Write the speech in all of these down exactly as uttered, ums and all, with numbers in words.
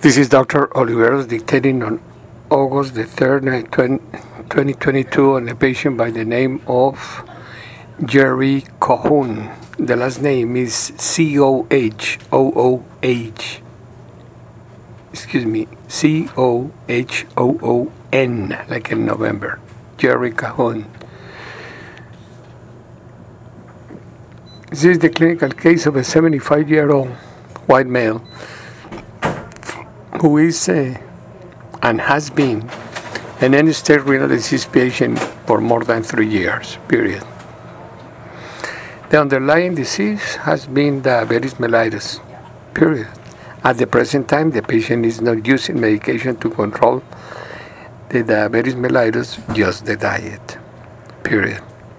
This is Doctor Oliveros dictating on August the third, twenty twenty-two, on a patient by the name of Jerry Cohon. The last name is C O H O O H. Excuse me, C O H O O N, like in November. Jerry Cajon. This is the clinical case of a seventy-five-year-old white male who is uh, and has been an end-stage renal disease patient for more than three years, period. The underlying disease has been diabetes mellitus, period. At the present time, the patient is not using medication to control the diabetes mellitus, just the diet, period.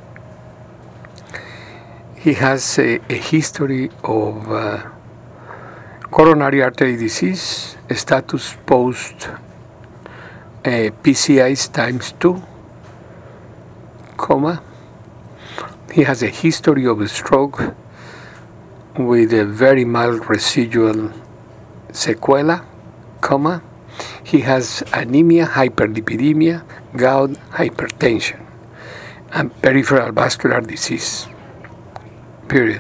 He has a, a history of uh, coronary artery disease, status post uh, P C Is times two, comma. He has a history of a stroke with a very mild residual sequela, comma. He has anemia, hyperlipidemia, gout, hypertension, and peripheral vascular disease, period.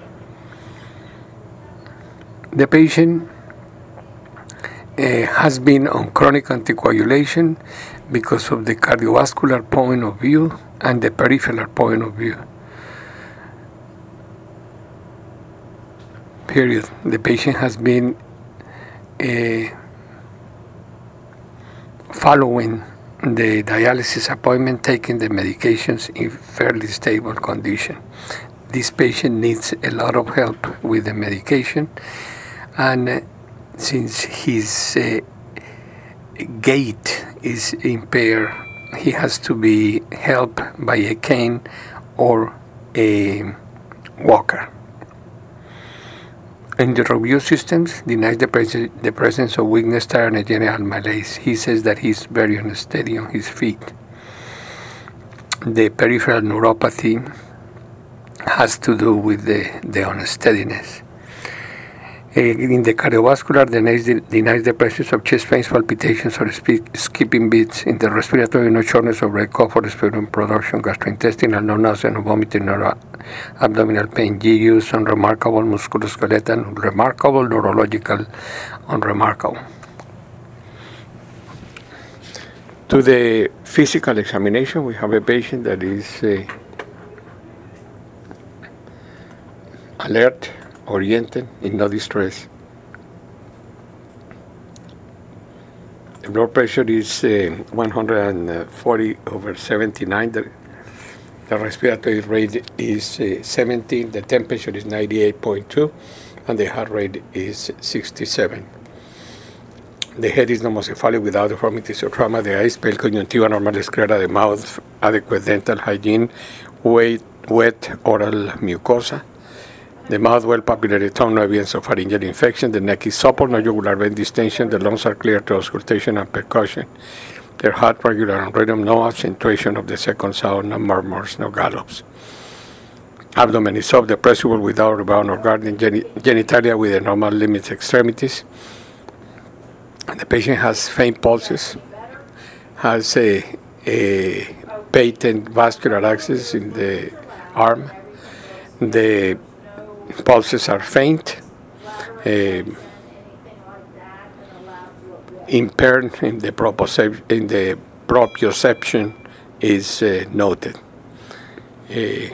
The patient uh, has been on chronic anticoagulation because of the cardiovascular point of view and the peripheral point of view, period. The patient has been uh, following the dialysis appointment, taking the medications in fairly stable condition. This patient needs a lot of help with the medication, and uh, since his uh, gait is impaired, he has to be helped by a cane or a walker. In the review systems, denies the, pres- the presence of weakness, tiredness, and general malaise. He says that he's very unsteady on his feet. The peripheral neuropathy has to do with the, the unsteadiness. Uh, in the cardiovascular, denies the, denies the presence of chest pains, palpitations, or spe- skipping beats. In the respiratory, no shortness of breath, cough, or sputum production, gastrointestinal, no nausea, no vomiting, no abdominal pain. G Us, unremarkable, musculoskeletal, unremarkable, neurological, unremarkable. To the physical examination, we have a patient that is uh, alert, oriented, in no distress. The blood pressure is uh, one hundred forty over seventy-nine. The, the respiratory rate is uh, seventeen. The temperature is ninety-eight point two, and the heart rate is sixty-seven. The head is normocephalic without deformities or trauma. The eyes pale, conjunctiva, normal sclera. The mouth, adequate dental hygiene, wet, wet oral mucosa. The mouth well papillated tongue, no evidence of pharyngeal infection. The neck is supple, no jugular vein distension. The lungs are clear to auscultation and percussion. Their heart regular and rhythm, no accentuation of the second sound, no murmurs, no gallops. Abdomen is soft, depressible without rebound or guarding. Geni- genitalia with a normal limit extremities. The patient has faint pulses, has a, a patent vascular access in the arm. The pulses are faint, uh, impaired in the, proprioception, in the proprioception is uh, noted. Uh,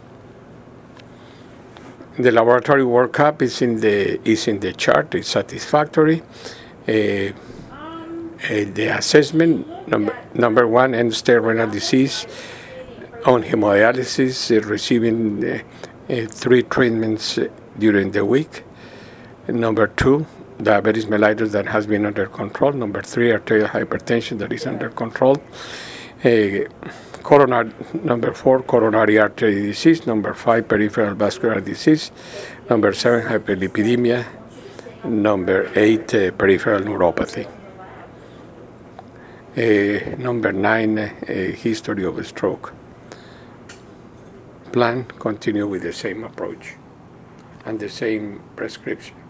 the laboratory workup is in the is in the chart. It's satisfactory. Uh, uh, the assessment number number one, end-stage renal disease, on hemodialysis, uh, receiving. Uh, Uh, three treatments uh, during the week. Number two, diabetes mellitus that has been under control. Number three, arterial hypertension that is under control. Uh, coronary, number four, coronary artery disease. Number five, peripheral vascular disease. Number seven, hyperlipidemia. Number eight, uh, peripheral neuropathy. Uh, number nine, uh, history of a stroke. Plan, continue with the same approach and the same prescription.